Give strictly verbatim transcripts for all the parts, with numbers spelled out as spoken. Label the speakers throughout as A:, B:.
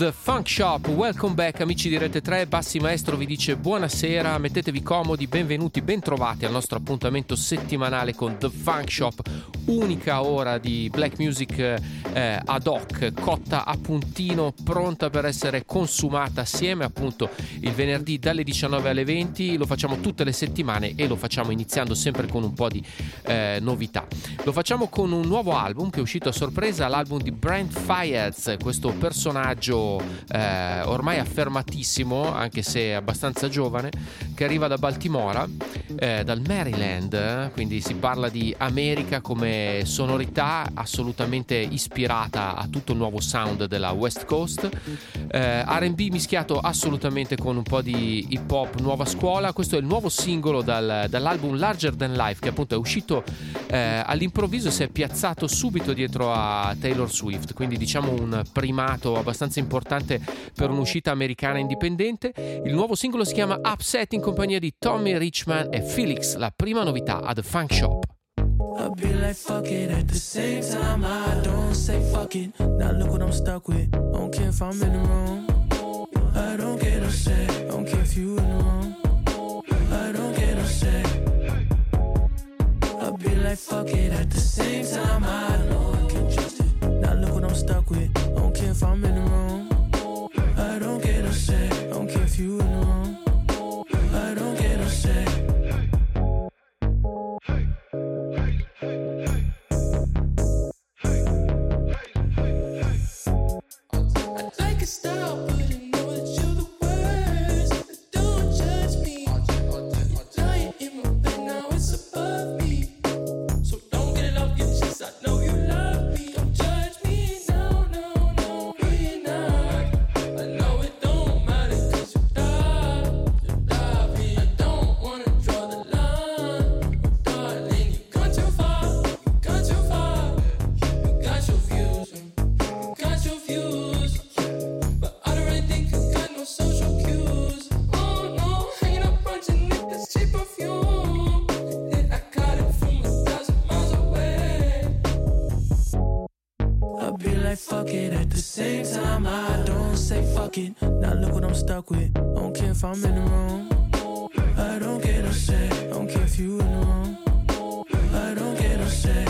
A: The Funk Shop, welcome back amici di Rete tre, Bassi Maestro vi dice buonasera, mettetevi comodi, benvenuti, bentrovati al nostro appuntamento settimanale con The Funk Shop, unica ora di black music eh, ad hoc, cotta a puntino, pronta per essere consumata assieme appunto il venerdì dalle diciannove alle venti, lo facciamo tutte le settimane e lo facciamo iniziando sempre con un po' di eh, novità. Lo facciamo con un nuovo album che è uscito a sorpresa, l'album di Brent Faiyaz, questo personaggio Eh, ormai affermatissimo, anche se abbastanza giovane, che arriva da Baltimora, eh, dal Maryland, eh, quindi si parla di America come sonorità assolutamente ispirata a tutto il nuovo sound della West Coast, eh, R and B mischiato assolutamente con un po' di hip hop nuova scuola. Questo è il nuovo singolo dal, dall'album Larger Than Life, che appunto è uscito eh, all'improvviso e si è piazzato subito dietro a Taylor Swift, quindi diciamo un primato abbastanza importante per un'uscita americana indipendente. Il nuovo singolo si chiama Upset in compagnia di Tommy Richman e Felix, la prima novità a The Funk Shop.
B: I be like fuck it at the same time I don't say fuck it. Now look what I'm stuck with. I don't care if I'm in the wrong. I don't get upset. I don't care if you in the wrong. I don't get upset. I be like fuck it at the same time I know I can't trust it. Now look what I'm stuck with. I don't care if I'm in the wrong. I don't get upset. I don't care if you in the wrong. I don't get upset. Hey, hey, hey, hey, hey, hey. I'd like to stop, but I know that you're the worst. Don't judge me. You're lying in my bed now, it's above me. So don't get it off your chest. I know you love me. Don't judge me. No, no, no, we're not. I know it don't matter 'cause you love, you love me. I don't wanna draw the line, but darling, you gone too far, you gone too far. You got your views, you got your views, but I don't really think you got no social cues. Oh no, hanging up on your neck, that's cheap perfume, and I got it from a thousand miles away. I be like fuck it at the same time I don't say fuck it. Now look what I'm stuck with. I don't care if I'm in the wrong. I don't get upset. I don't care if you in the wrong. I don't get upset.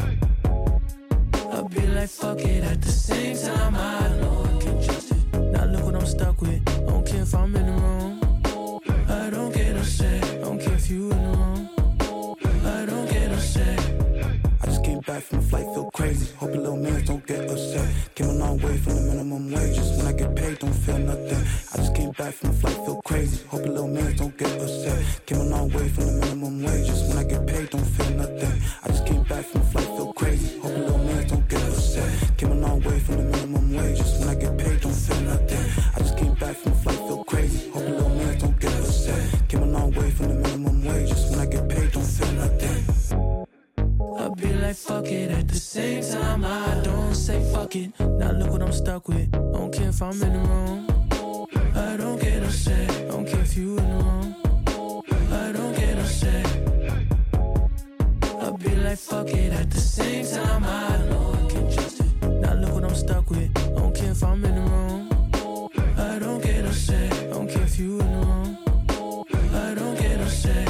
B: I be like fuck it at the same time I know I can't trust it. Now look what I'm stuck with. I don't care if I'm in the wrong. I don't get upset. I don't care if you in the wrong. I don't get upset.
C: I just came back from a flight, feel crazy. Hope your little man don't get upset. Came a long way from the minimum wages. When I get paid, don't feel nothing. I just came back from a flight, feel crazy. Hope your little man don't get upset. Came a long way from the minimum wages. When I get paid, don't feel nothing. I just came back from a flight, feel crazy. Hope your little man don't get upset. Came a long way from the minimum wages. When I get paid, don't feel nothing. I just came back from a flight, feel crazy. Hope your little man don't get upset. Came a long way from the minimum wages. When I get paid, don't feel nothing.
B: I be like fuck it at the same time I don't say fuck it. Now look what I'm stuck with. I don't care if I'm in the wrong. I don't get upset. I don't care if you in the wrong. I don't get upset. I be like fuck it at the same time I know I can't trust it. Now look what I'm stuck with. I don't care if I'm in the wrong. I don't get upset. I don't care if you in the wrong. I don't get upset.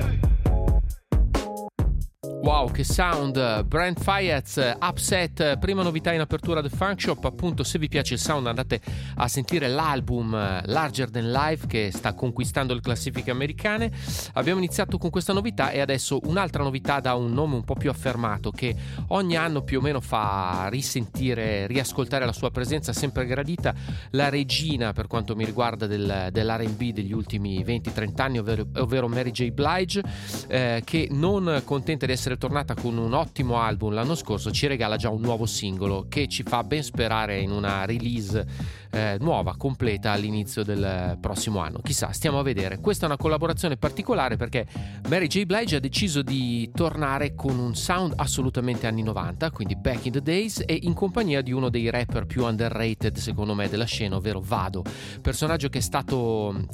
A: Wow, che sound! Brent Faiyaz, Upset, prima novità in apertura del Funk Shop. Appunto, se vi piace il sound andate a sentire l'album Larger Than Life che sta conquistando le classifiche americane. Abbiamo iniziato con questa novità e adesso un'altra novità da un nome un po' più affermato che ogni anno più o meno fa risentire, riascoltare la sua presenza sempre gradita, la regina per quanto mi riguarda del, dell'R and B degli ultimi venti trenta anni, ovvero, ovvero Mary J. Blige, eh, che non contenta di essere tornata con un ottimo album l'anno scorso ci regala già un nuovo singolo che ci fa ben sperare in una release eh, nuova, completa all'inizio del prossimo anno. Chissà, stiamo a vedere. Questa è una collaborazione particolare perché Mary J. Blige ha deciso di tornare con un sound assolutamente anni novanta, quindi back in the days, e in compagnia di uno dei rapper più underrated secondo me della scena, ovvero Vado, personaggio che è stato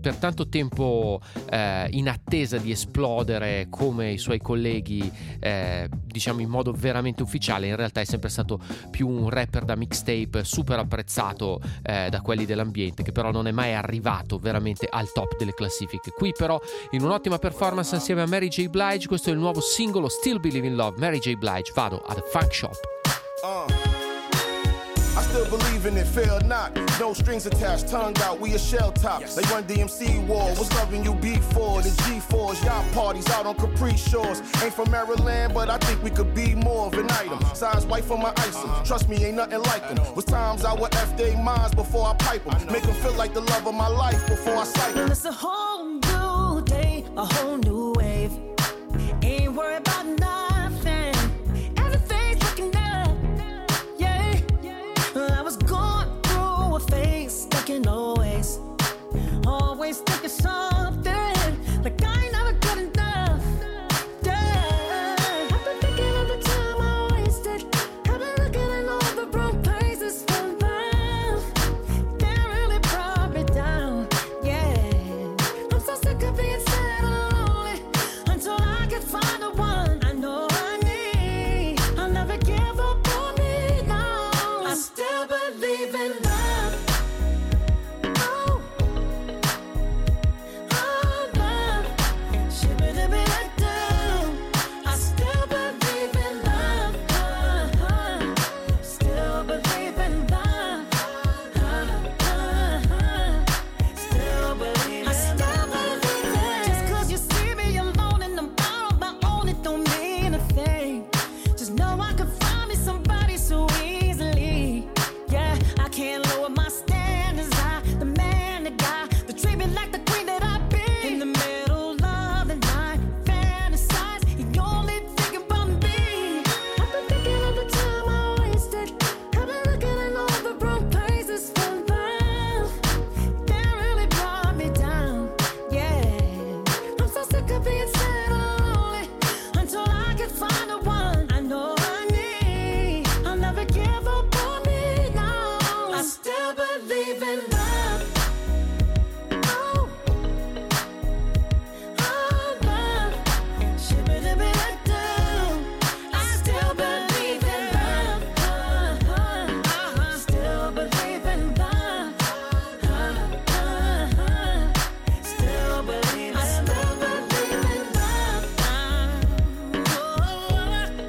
A: per tanto tempo eh, in attesa di esplodere come i suoi colleghi, eh, diciamo in modo veramente ufficiale, in realtà è sempre stato più un rapper da mixtape super apprezzato eh, da quelli dell'ambiente, che però non è mai arrivato veramente al top delle classifiche. Qui però in un'ottima performance assieme a Mary J. Blige, questo è il nuovo singolo Still Believe in Love, Mary J. Blige, Vado a The Funk Shop.
D: Uh. I still believe in it, fail not. No strings attached, tongue out, we a shell top. Yes. They run D M C war, yes. Was loving you before. The G fours, yacht parties out on Capri Shores. Ain't from Maryland, but I think we could be more of an item. Uh-huh. Size white for my icing, uh-huh. Trust me, ain't nothing like them. Was times I would F they minds before I pipe them. I Make them feel like the love of my life before I sight them.
E: It's a whole new day, a whole new wave. Ain't worried about nothing. Everything's looking up. Yeah, I was going through a phase, stuck in always, always thinking something like I ain't never good enough. Yeah, I've been thinking of the time I wasted. I've been looking in all the wrong places for love. That really brought me down. Yeah, I'm so sick of being sad and lonely until I can find the one I know I need. I'll never give up on me now. I still believe in love. Oh, oh, love. Shibidi-bidi-doo. I still believe in love. Uh-huh. Still believe in love. Uh-huh. Still believe in I still believe it. Just 'cause you see me alone and I'm out on my own, it don't mean a thing. Just know I could find me somebody so easily. Yeah, I can't lower my standards. I, the man, the guy, that treat me like the queen that I be. In the middle of the night, fantasize, he only thinking about me. I've been thinking of the time I wasted. I've been looking in all the wrong places for love. That really brought me down. Yeah, I'm so sick of being sad and lonely until I can find the one I know I need. I'll never give up on me now. I still believe in love. Oh, oh, love. Shibidi-bidi-doo. I still believe in love. Uh-huh. Still believe in love. Uh-huh. Still believe. I still believe in love. Oh,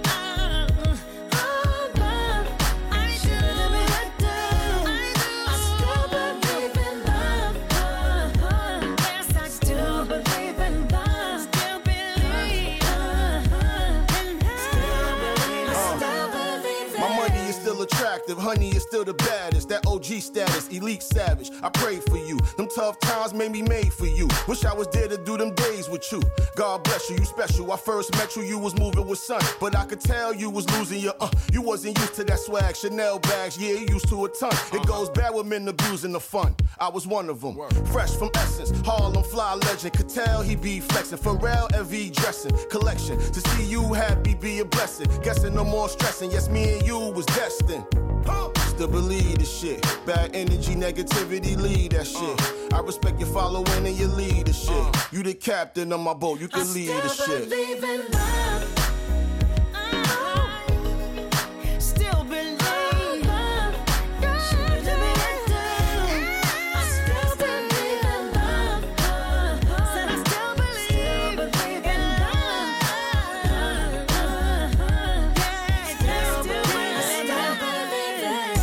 E: love. I shibidi-bidi-doo. I still believe in love. Uh-huh. Yes, I still believe in love. Still believe. Uh-huh. Still believe. I still believe
D: My
E: in
D: money is still attractive, honey is still the baddest. That O G status, elite savage. I pray for you. Them tough times made me made for you. Wish I was there to do them days with you. God bless you, you special. I first met you, you was moving with son, but I could tell you was losing your uh. You wasn't used to that swag, Chanel bags, yeah, you used to a ton. It goes bad with men abusing the fun. I was one of them. Fresh from Essence, Harlem fly legend. Could tell he be flexing. Pharrell L V dressing, collection. To see you happy be a blessing. Guessing no more stressing. Yes, me and you was destined. Still believe this shit. Bad energy, negativity, lead that shit. I respect your following and your leadership. You the captain of my boat, you can lead the
E: I still
D: shit.
E: believe in love. Uh-huh. Still believe. Shibidi-bidi-doo. I still believe in love. Uh-huh. Said I still believe in love. Uh-huh. Yeah, still believe.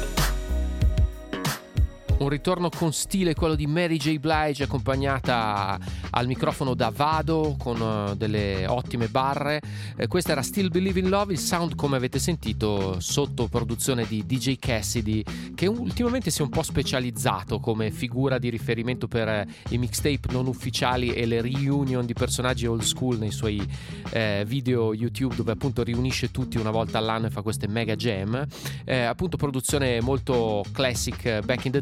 A: Un ritorno con stile, quello di Mary J. Blige, accompagnata al microfono da Vado con uh, delle ottime barre. Eh, questa era Still Believe in Love, il sound, come avete sentito, sotto produzione di D J Cassidy, che ultimamente si è un po' specializzato come figura di riferimento per eh, i mixtape non ufficiali e le reunion di personaggi old school nei suoi eh, video YouTube, dove appunto riunisce tutti una volta all'anno e fa queste mega jam. Eh, appunto produzione molto classic, back in the days, con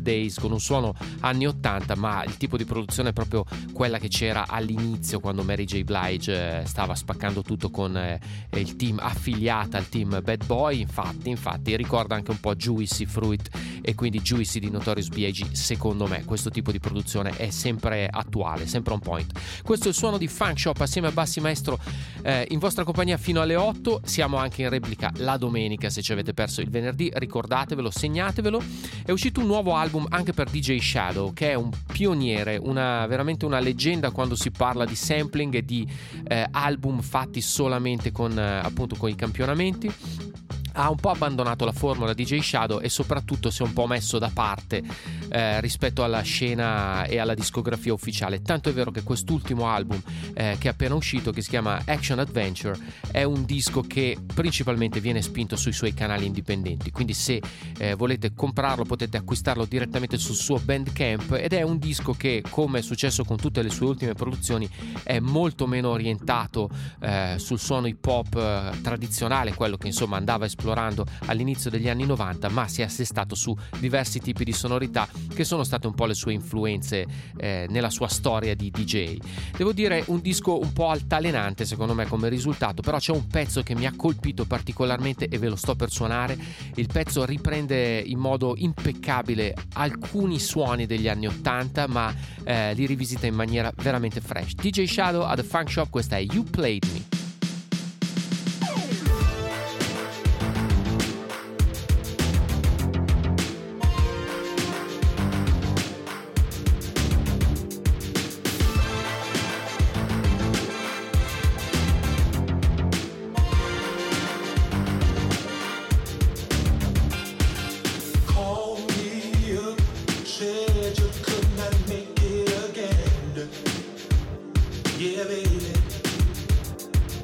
A: con un suono anni ottanta, ma il tipo di produzione è proprio quella che c'era all'inizio quando Mary J. Blige eh, stava spaccando tutto con eh, il team affiliata al team Bad Boy. Infatti, infatti ricorda anche un po' Juicy Fruit e quindi Juicy di Notorious B I G. Secondo me questo tipo di produzione è sempre attuale, sempre on point. Questo è il suono di Funk Shop assieme a Bassi Maestro eh, in vostra compagnia fino alle otto. Siamo anche in replica la domenica, se ci avete perso il venerdì ricordatevelo, segnatevelo. È uscito un nuovo album anche per D J Shadow, che è un pioniere, una, veramente una leggenda quando si parla di sampling e di eh, album fatti solamente con eh, appunto con i campionamenti. Ha un po' abbandonato la formula D J Shadow e soprattutto si è un po' messo da parte eh, rispetto alla scena e alla discografia ufficiale. Tanto è vero che quest'ultimo album eh, che è appena uscito, che si chiama Action Adventure, è un disco che principalmente viene spinto sui suoi canali indipendenti, quindi se eh, volete comprarlo potete acquistarlo direttamente sul suo Bandcamp, ed è un disco che, come è successo con tutte le sue ultime produzioni, è molto meno orientato eh, sul suono hip hop eh, tradizionale, quello che insomma andava esplorando all'inizio degli anni novanta, ma si è assestato su diversi tipi di sonorità che sono state un po' le sue influenze eh, nella sua storia di D J. Devo dire, un disco un po' altalenante secondo me come risultato, però c'è un pezzo che mi ha colpito particolarmente e ve lo sto per suonare. Il pezzo riprende in modo impeccabile alcuni suoni degli anni ottanta, ma eh, li rivisita in maniera veramente fresh. D J Shadow a The Funk Shop, questa è You Played Me.
F: Yeah, baby.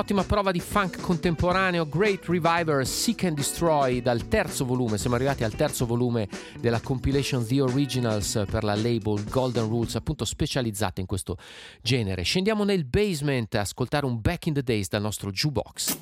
A: un'ottima prova di funk contemporaneo, Great Reviver, Seek and Destroy, dal terzo volume. Siamo arrivati al terzo volume della compilation The Originals per la label Golden Rules, appunto specializzata in questo genere. Scendiamo nel basement a ascoltare un Back in the Days dal nostro jukebox.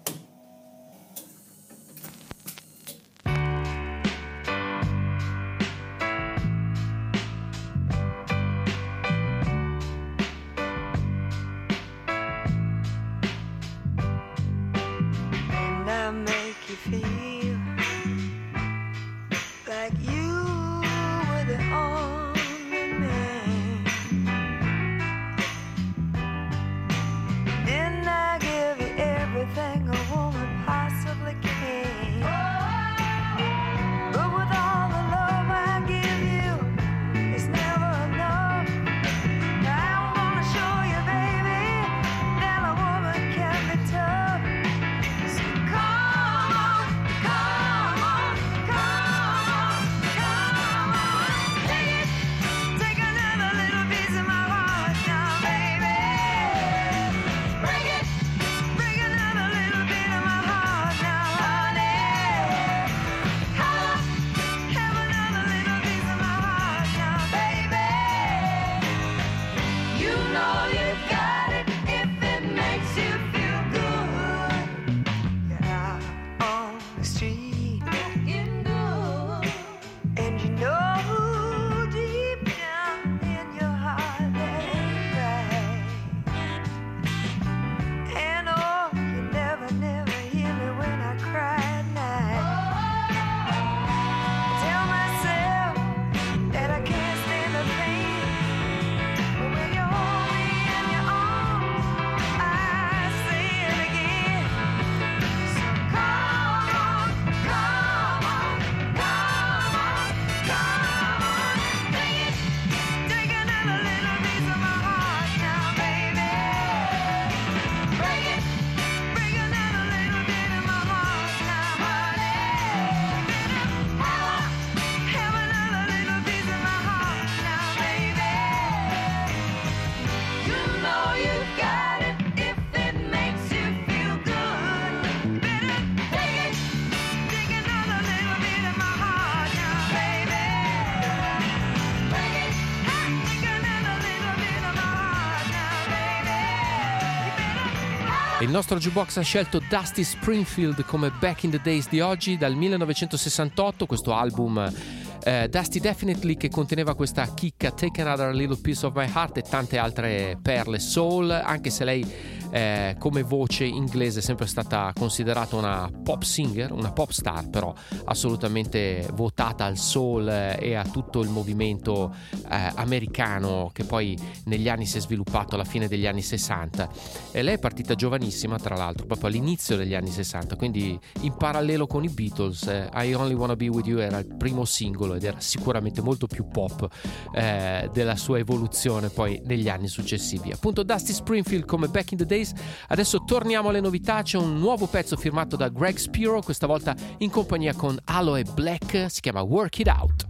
A: Il nostro jukebox ha scelto Dusty Springfield come Back in the Days di oggi, dal millenovecentosessantotto, questo album eh, Dusty Definitely, che conteneva questa chicca Take Another Little Piece of My Heart e tante altre perle soul, anche se lei eh, come voce inglese è sempre stata considerata una pop singer, una pop star, però assolutamente votata al soul e a tutto il movimento eh, americano che poi negli anni si è sviluppato alla fine degli anni sessanta. E lei è partita giovanissima, tra l'altro, proprio all'inizio degli anni sessanta, quindi in parallelo con i Beatles. eh, I Only Wanna Be With You era il primo singolo ed era sicuramente molto più pop eh, della sua evoluzione poi negli anni successivi. Appunto Dusty Springfield come Back in the Days. Adesso torniamo alle novità, c'è un nuovo pezzo firmato da Greg Spiro, questa volta in compagnia con Aloe Black, si chiama Work It Out.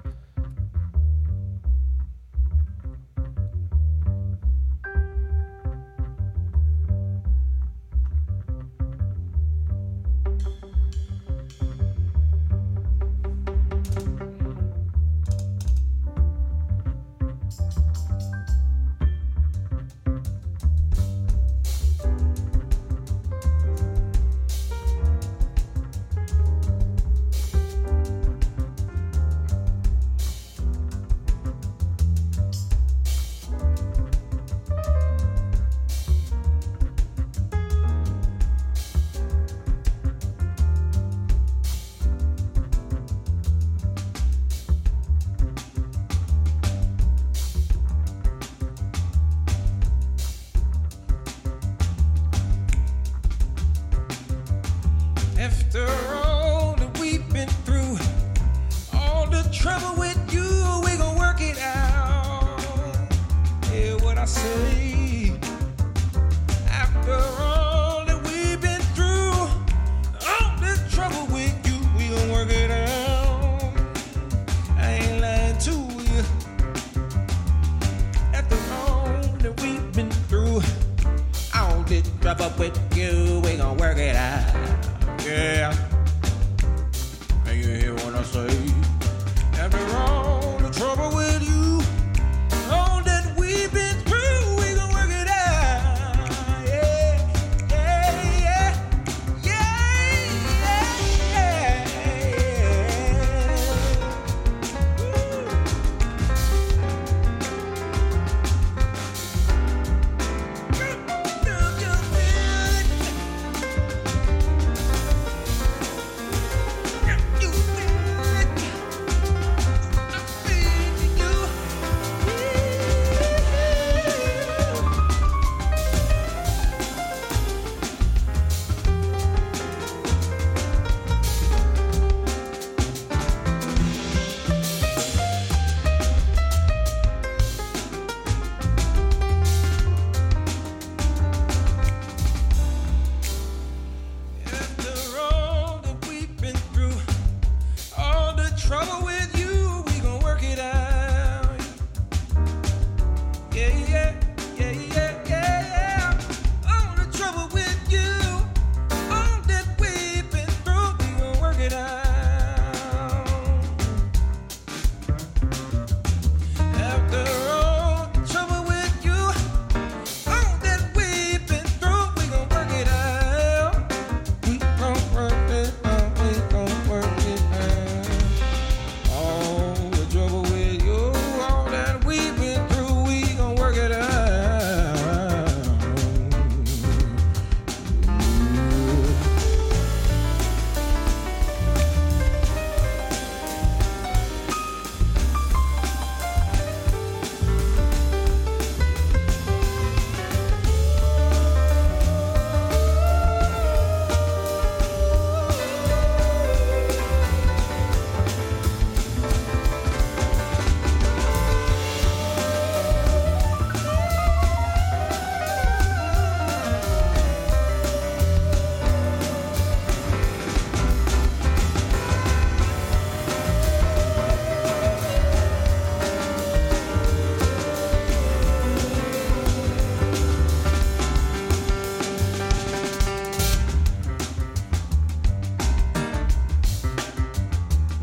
F: After all that we've been through, all the trouble with you, we gon' work it out. Hear what I say. After all that we've been through, all the trouble with you, we gon' work it out. I ain't lying to you. After all that we've been through, all the trouble with you,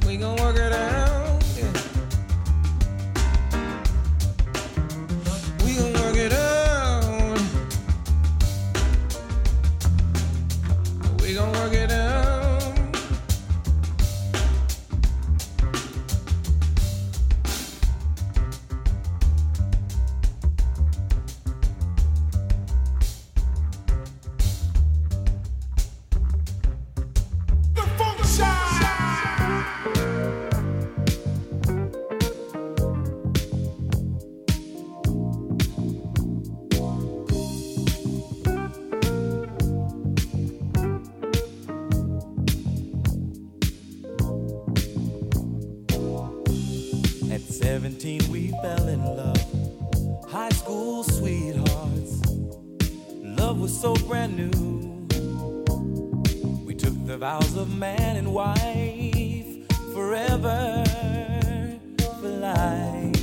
F: We gon' work it out. Yeah. We gon' work it out. We gon' work it out.
G: At seventeen we fell in love, high school sweethearts. Love was so brand new. We took the vows of man and wife, forever, for life.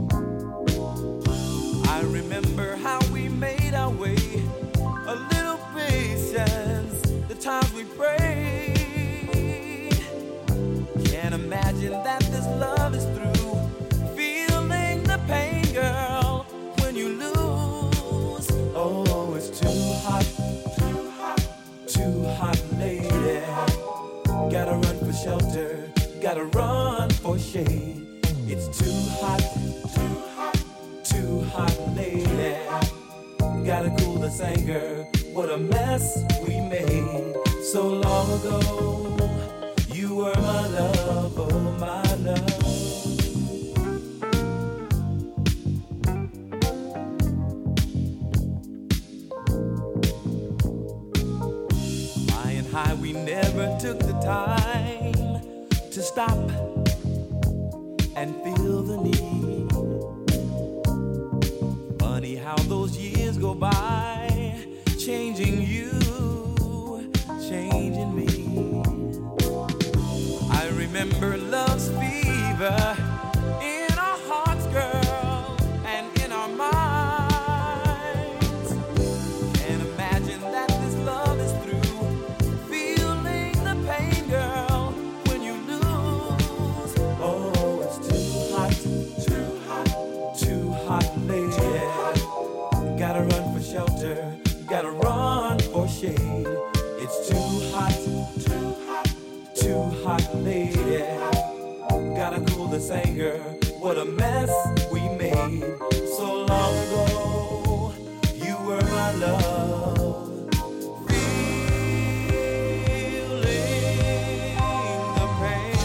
G: I remember how we made our way, a little patience, the times we prayed. Can't imagine that this love is through. Feeling the pain, girl, when you lose. Oh, it's too hot, too hot, too hot, lady. Gotta run for shelter, gotta run for shade. It's too hot, too hot, too hot, lady. Gotta cool this anger. What a mess we made so long ago. You were my love, oh my love. Flying high, we never took the time to stop and feel the need. Funny how those years go by, changing you, changing me. I remember love's fever in our hearts, girl, and in our minds. Can't imagine that this love is through. Feeling the pain, girl, when you lose. Oh, it's too hot, too hot, too hot, lady. Gotta run for shelter, gotta run for shade. It's too hot, too hot, too hot, lady. Gotta cool this anger. What a mess we made so long ago. You were my love. Feeling the pain.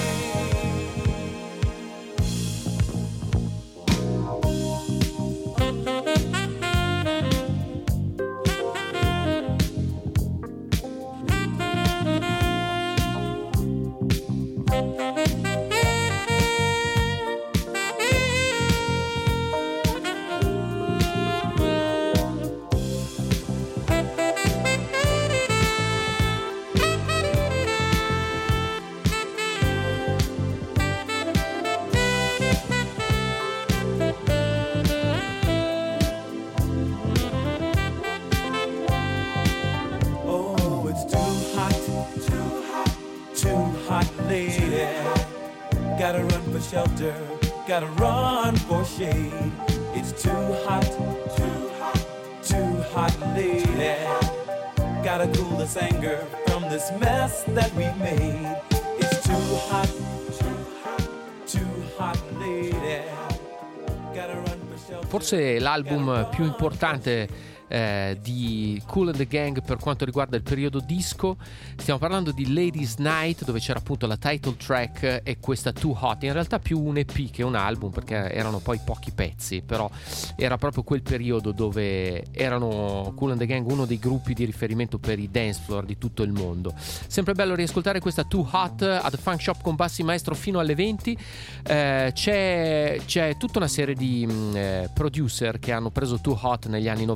G: Oh, it's too hot, too hot, too hot, lady. Gotta run for shelter, gotta run for shade. It's too hot, too hot, too hot, lady. Gotta cool this anger from this mess that we made. It's too hot, too hot, too hot, lady. Gotta run for shelter.
A: Forse l'album più importante eh, di Kool and the Gang per quanto riguarda il periodo disco. Stiamo parlando di Ladies Night, dove c'era appunto la title track e questa Too Hot, in realtà più un E P che un album, perché erano poi pochi pezzi, però era proprio quel periodo dove erano Kool and the Gang uno dei gruppi di riferimento per i dance floor di tutto il mondo. Sempre bello riascoltare questa Too Hot a The Funk Shop con Bassi Maestro fino alle venti. Eh, c'è, c'è tutta una serie di mh, eh, producer che hanno preso Too Hot negli anni novanta, l'hanno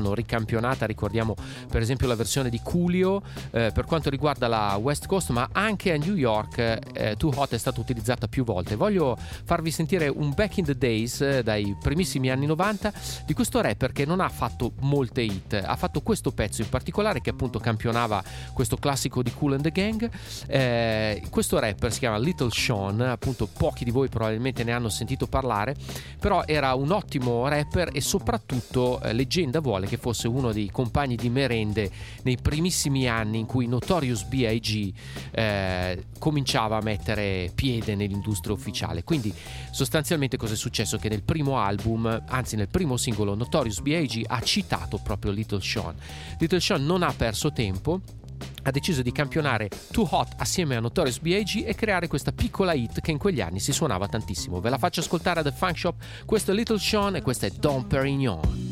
A: l'hanno ricampionata, ricordiamo per esempio la versione di Coolio eh, per quanto riguarda la West Coast, ma anche a New York eh, Too Hot è stata utilizzata più volte. Voglio farvi sentire un Back in the Days eh, dai primissimi anni novanta di questo rapper che non ha fatto molte hit, ha fatto questo pezzo in particolare che appunto campionava questo classico di Kool and the Gang. Eh, questo rapper si chiama Little Sean, appunto pochi di voi probabilmente ne hanno sentito parlare, però era un ottimo rapper e soprattutto eh, leggenda vuole che fosse uno dei compagni di merende nei primissimi anni in cui Notorious B I G eh, cominciava a mettere piede nell'industria ufficiale. Quindi sostanzialmente cosa è successo? Che nel primo album, anzi nel primo singolo, Notorious B I G ha citato proprio Little Sean. Little Sean non ha perso tempo, ha deciso di campionare Too Hot assieme a Notorious B I G e creare questa piccola hit che in quegli anni si suonava tantissimo. Ve la faccio ascoltare a The Funk Shop. Questo è Little Sean e questa è Dom Perignon.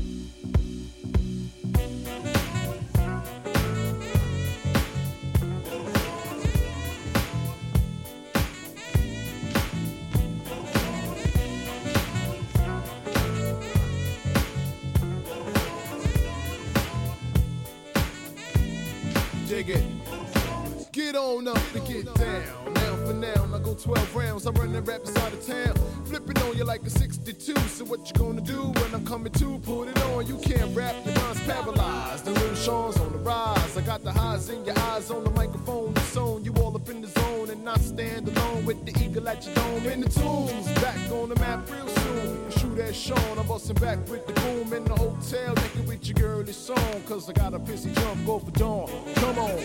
D: Dig it. Get on up and get down. Now for now, I go twelve rounds. I'm running rap inside of town. Flipping on you like a sixty-two. So what you gonna do when I'm coming to? Put it on. You can't rap, your mind's paralyzed. The little Sean's on the rise. I got the highs in your eyes on the microphone. The zone, you all up in the zone. And I stand alone with the eagle at your dome. In the tunes, back on the map real soon. Shoot at Sean, I'm busting back with the boom. In the hotel, naked with your girly song. Cause I got a pissy jump, go for dawn. Come on.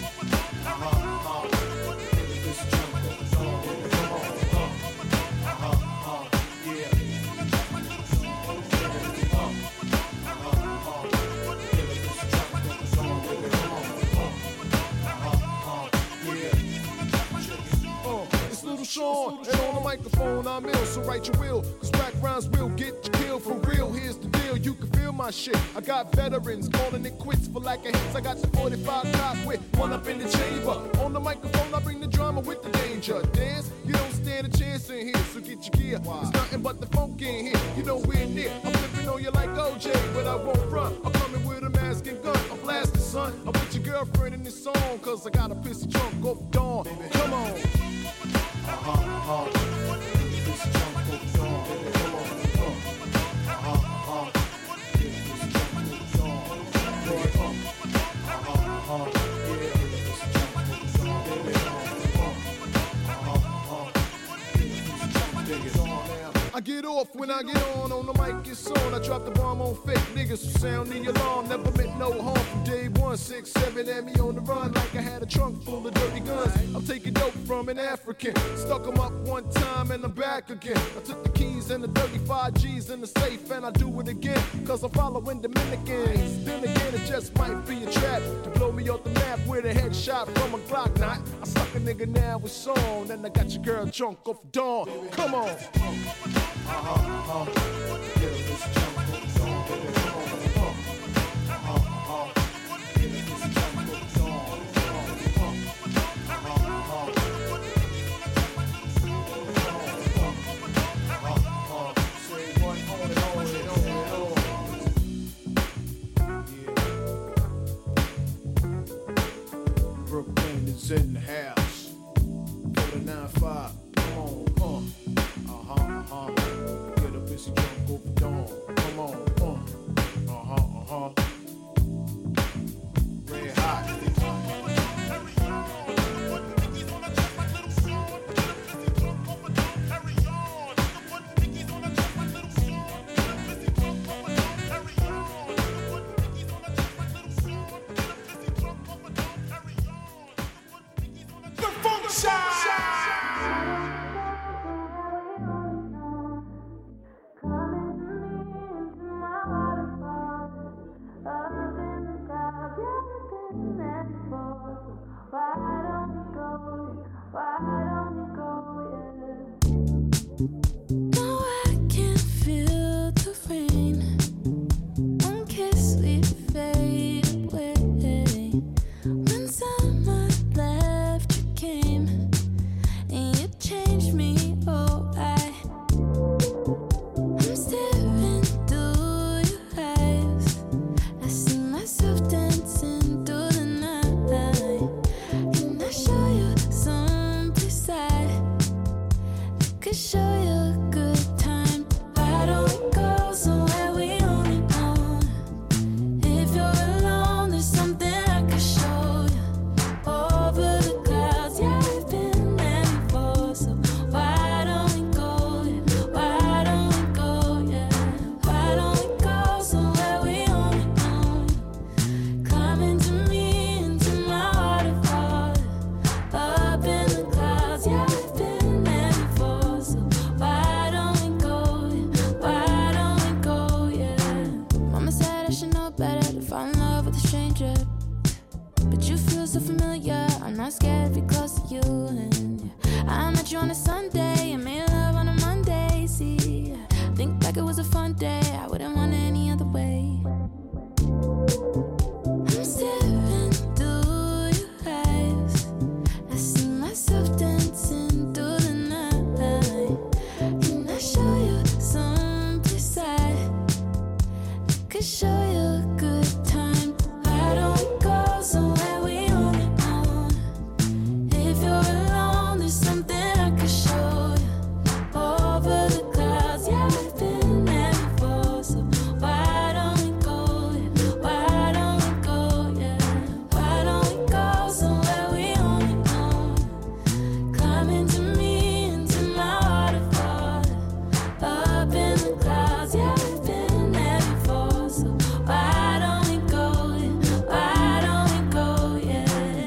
D: Sean, and on the microphone I'm ill, so write your will, cause rap rhymes will get you killed for real. Here's the deal, you can feel my shit. I got veterans calling it quits for lack of hits. I got the forty-five cop with one up in the chamber. On the microphone I bring the drama with the danger. Dance, you don't stand a chance in here, so get your gear. It's nothing but the funk in here, you know we're near. I'm flipping on you like O J, but I won't run. I'm coming with a mask and gun, I'm blasting son. I'm with your girlfriend in this song, cause I got a pissy trunk, go for dawn. Come on. Uh-huh, uh-huh. This jump go for dawn. Come on. Uh-huh, uh-huh. This jump go for dawn. Uh-huh, uh-huh. Yeah, this jump go for dawn. Uh-huh, uh-huh. This jump now. I get off when I get on, on the mic it's on. I drop the bomb on fake niggas who sound the alarm. Never meant no harm from day one. Six, seven at me on the run like I had a trunk full of dirty guns. I'm taking dope from an African. Stuck them up one time and I'm back again. I took the keys and the thirty-five G's in the safe and I do it again. Cause I'm following Dominicans. Then again it just might be a trap to blow me off the map with a headshot from a Glock knot. I suck a nigga now with song. Then I got your girl drunk off dawn. Come on. Uh-huh, uh-huh. Yeah, this jump goes on, baby, come on, uh, uh-huh, uh, yeah, this jump goes on, uh, uh-huh, uh, say one on and on and on and on, yeah. Brooklyn is in the house, four nine five, come on, uh, uh-huh, uh-huh. Pissy jump go for dawn. Come on, uh, uh-huh, uh-huh. Red hot. The Funk Shop.
E: I'm staring through your eyes. close to you. And I met you on a Sunday and made love on a Monday. See, think back, it was a fun day. I wouldn't want it any other way. I'm staring through your eyes. I see myself dancing through the night. Can I show you someplace I could show you a good time? Why don't we go somewhere we own it own? If you're alone, there's something I could show you. Over the clouds, yeah, I've been there before. So why don't we go, yeah? Why don't we go, yeah? Why don't we go somewhere we own it own? Climb into me, into my waterfall. Up in the clouds, yeah, I've been there before. So why don't we go, yeah? Why don't we go, yeah?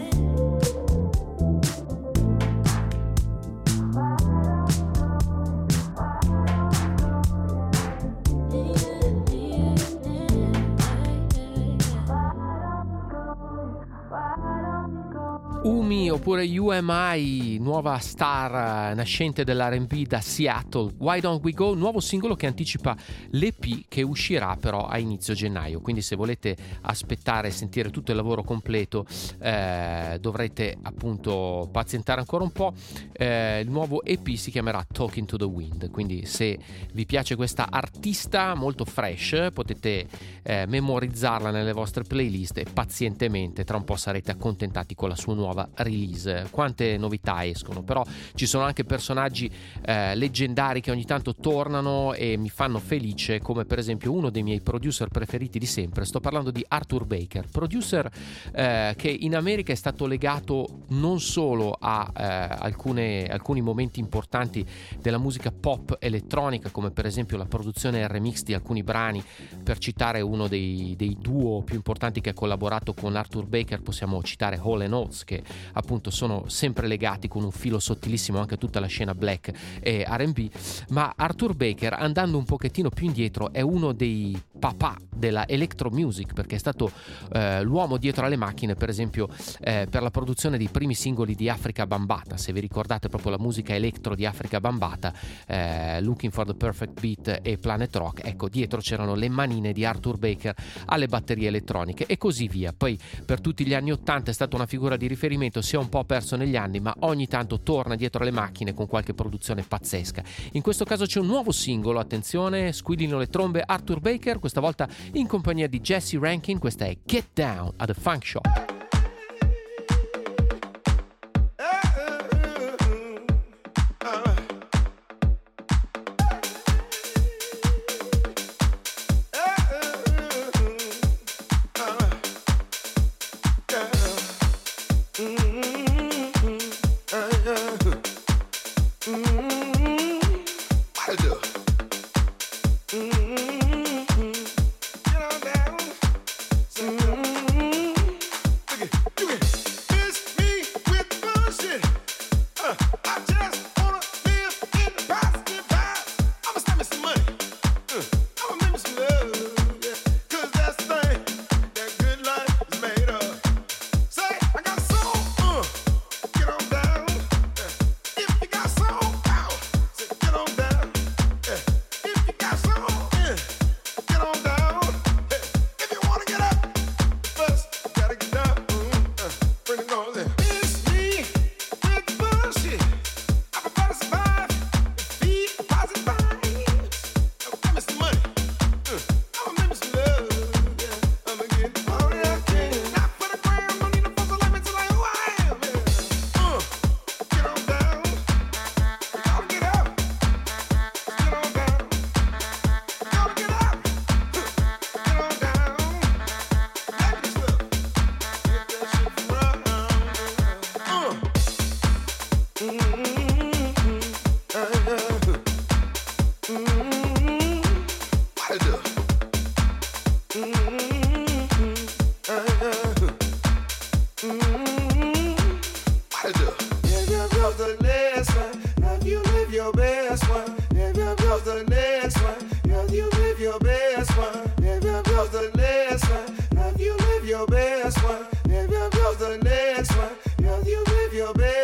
A: Umi oppure U M I, nuova star eh, nascente dell'R and B da Seattle. Why Don't We Go, nuovo singolo che anticipa l'E P che uscirà però a inizio gennaio, quindi se volete aspettare e sentire tutto il lavoro completo eh, dovrete appunto pazientare ancora un po'. Eh, il nuovo E P si chiamerà Talking to the Wind, quindi se vi piace questa artista molto fresh potete eh, memorizzarla nelle vostre playlist e pazientemente tra un po' sarete accontentati con la sua nuova release. Quante novità escono, però ci sono anche personaggi eh, leggendari che ogni tanto tornano e mi fanno felice, come per esempio uno dei miei producer preferiti di sempre. Sto parlando di Arthur Baker, producer eh, che in America è stato legato non solo a eh, alcune, alcuni momenti importanti della musica pop elettronica, come per esempio la produzione e remix di alcuni brani. Per citare uno dei, dei duo più importanti che ha collaborato con Arthur Baker possiamo citare Hall and Oates, che appunto sono sempre legati con un filo sottilissimo anche a tutta la scena black e R and B. Ma Arthur Baker, andando un pochettino più indietro, è uno dei papà della electro music, perché è stato eh, l'uomo dietro alle macchine per esempio eh, per la produzione dei primi singoli di Afrika Bambaataa. Se vi ricordate proprio la musica electro di Afrika Bambaataa, eh, Looking for the Perfect Beat e Planet Rock, ecco, dietro c'erano le manine di Arthur Baker alle batterie elettroniche e così via. Poi per tutti gli anni ottanta è stata una figura di riferimento, si è un po' perso negli anni, ma ogni tanto torna dietro le macchine con qualche produzione pazzesca. In questo caso c'è un nuovo singolo, attenzione, squillino le trombe, Arthur Baker, questa volta in compagnia di Jesse Rankin. Questa è Get Down at the Funk Shop.
H: Your best one, if you go to the next one, you live your best.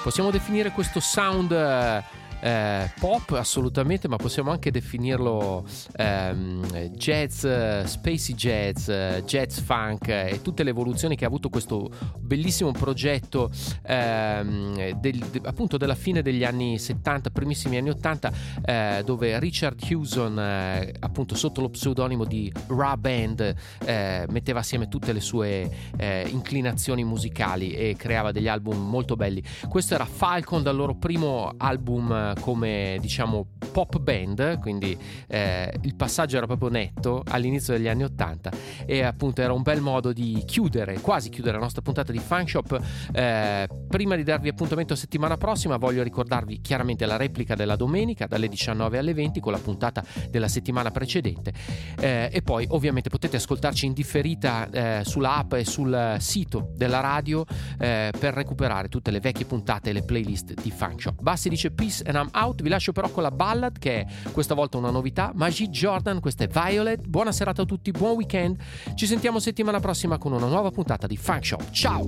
A: Possiamo definire questo sound eh, eh, pop assolutamente, ma possiamo anche definirlo ehm, jazz, spacey jazz, jazz funk e tutte le evoluzioni che ha avuto questo bellissimo progetto ehm, del, de, appunto della fine degli anni settanta, primissimi anni ottanta, eh, dove Richard Hewson, eh, appunto sotto lo pseudonimo di Ra Band, eh, metteva assieme tutte le sue eh, inclinazioni musicali e creava degli album molto belli. Questo era Falcon dal loro primo album come, diciamo, pop band, quindi eh, il passaggio era proprio netto all'inizio degli anni ottanta e appunto era un bel modo di chiudere, quasi chiudere la nostra puntata di Funk Shop. Eh, prima di darvi appuntamento settimana prossima voglio ricordarvi chiaramente la replica della domenica dalle diciannove alle venti con la puntata della settimana precedente, eh, e poi ovviamente potete ascoltarci in differita eh, sulla app e sul sito della radio eh, per recuperare tutte le vecchie puntate e le playlist di Funk Shop. Bassi dice peace and I'm out, vi lascio però con la ballad che è questa volta una novità, Majid Jordan, questa è Violet. Buona serata a tutti, buon weekend, ci sentiamo settimana prossima con una nuova puntata di Funk Shop. Ciao!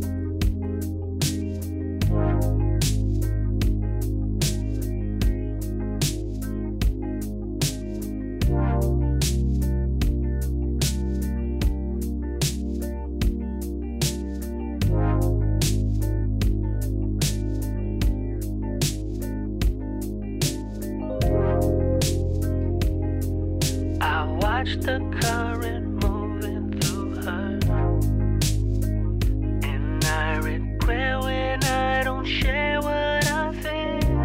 H: Watch the current moving through her, and I regret when I don't share what I feel.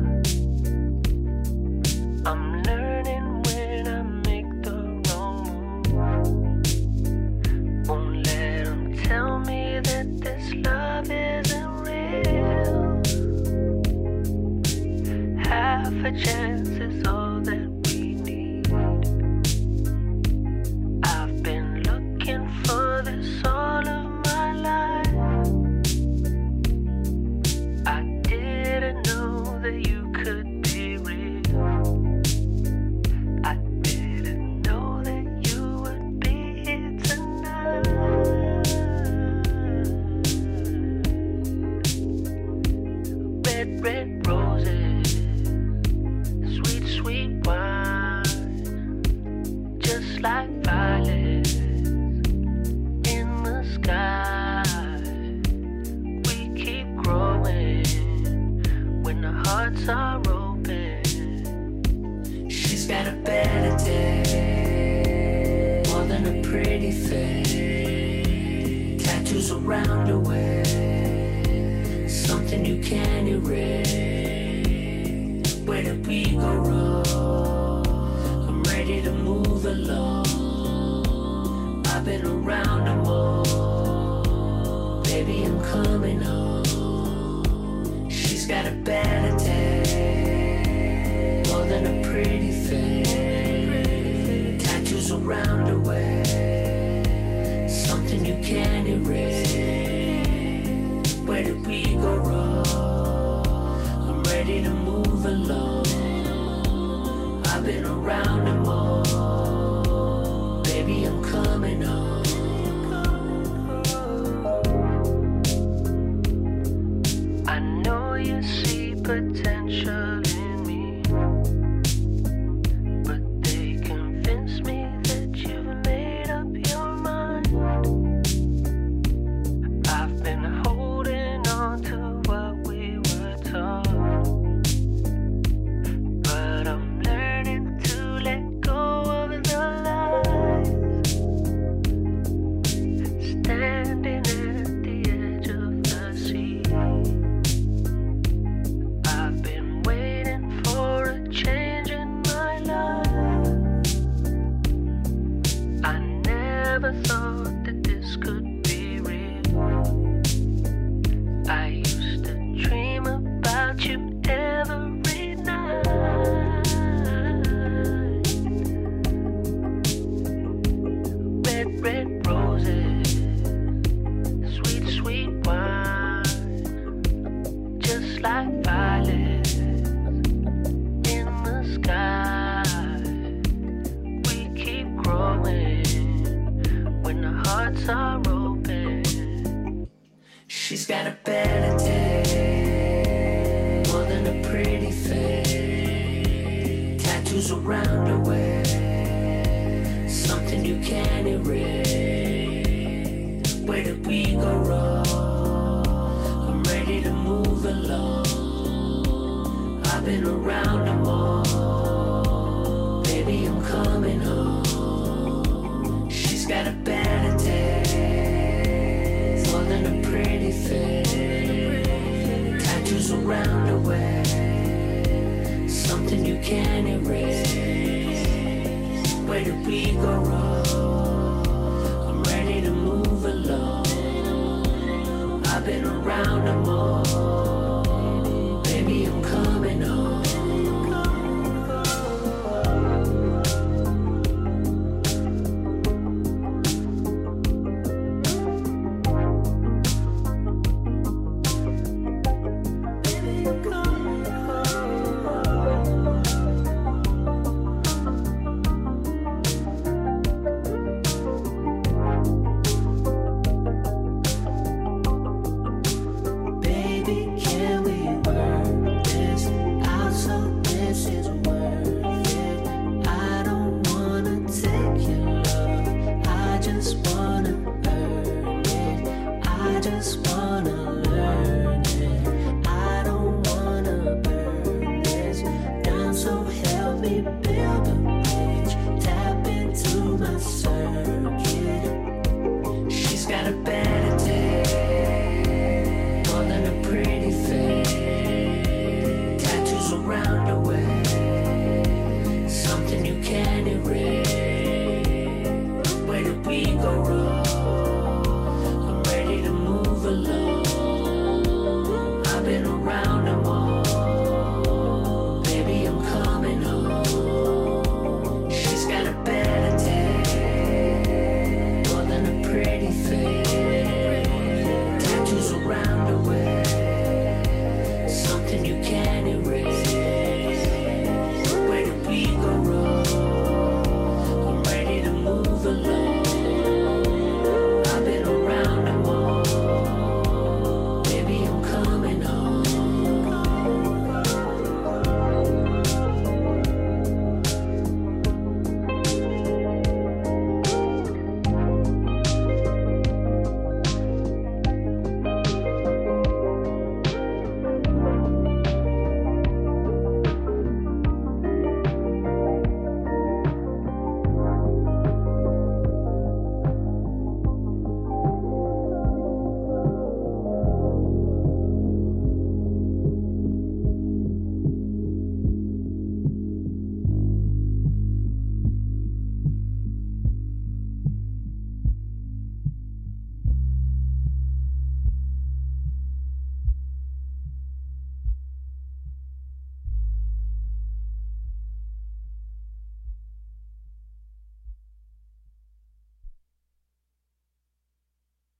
H: I'm learning when I make the wrong move. Won't let them tell me that this love isn't real. Half a chance is all that we need. I've been looking for this all of my life. I didn't know that you could be real. I didn't know that you would be here tonight. Red, red roses, sweet, sweet wine, just like violets in the sky. We keep growing when the hearts are open. She's got a better day, more than a pretty face. Tattoos around her waist, something you can't erase. Where did we go wrong? I'm ready to move along. I've been around them all. Baby, I'm coming home. She's got a better taste, more than a pretty face. Tattoos around her waist, something you can't erase. Where did we go wrong? I'm ready to move along. I've been around them all. Baby, I'm coming home. I know you see potential in me, but they convince me that you've made up your mind. I've been holding on to what we were taught, but I'm learning to let go of the lies. Standing at the edge of the sea, I've been waiting for a change in my life. I never thought that this could be real. I used to dream about you every night. Red, red roses, sweet, sweet wine, just like violets in the sky. We keep growing when the hearts are open. She's got a better taste, pretty face, tattoos around her waist, something you can't erase. Where did we go wrong? I'm ready to move along. I've been around them all. Baby, I'm coming home. She's got a better taste, more than a pretty face, tattoos around her waist, something you can't erase. Where did we go wrong? I'm ready to move along. I've been around them all.